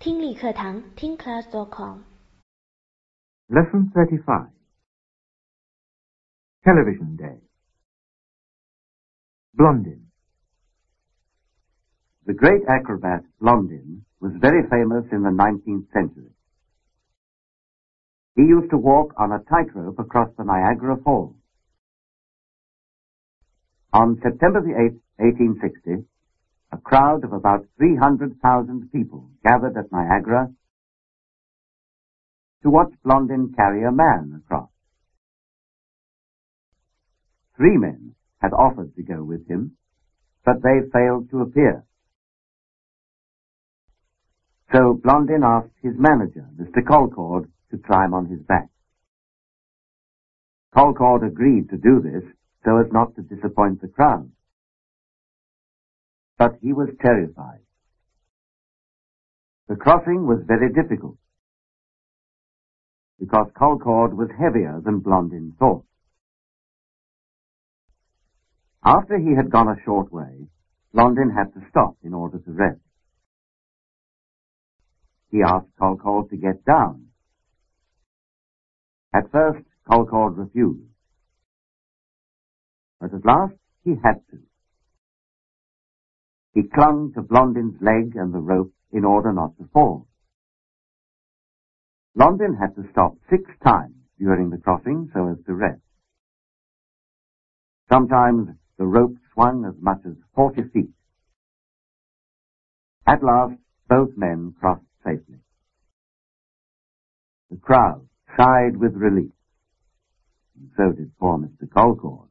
听力课堂听class.com Lesson 35 Television Day Blondin. The great acrobat Blondin was very famous in the 19th century. He used to walk on a tightrope across the Niagara Falls. On September the 8th, 1860, a crowd of about 300,000 people gathered at Niagara to watch Blondin carry a man across. 3 men had offered to go with him, but they failed to appear. So Blondin asked his manager, Mr. Colcord, to climb on his back. Colcord agreed to do this so as not to disappoint the crowd. But he was terrified. The crossing was very difficult, because Colcord was heavier than Blondin thought. After he had gone a short way, Blondin had to stop in order to rest. He asked Colcord to get down. At first, Colcord refused, but at last he had to. He clung to Blondin's leg and the rope in order not to fall. Blondin had to stop 6 times during the crossing so as to rest. Sometimes the rope swung as much as 40 feet. At last, both men crossed safely. The crowd sighed with relief, and so did poor Mr. Colcord.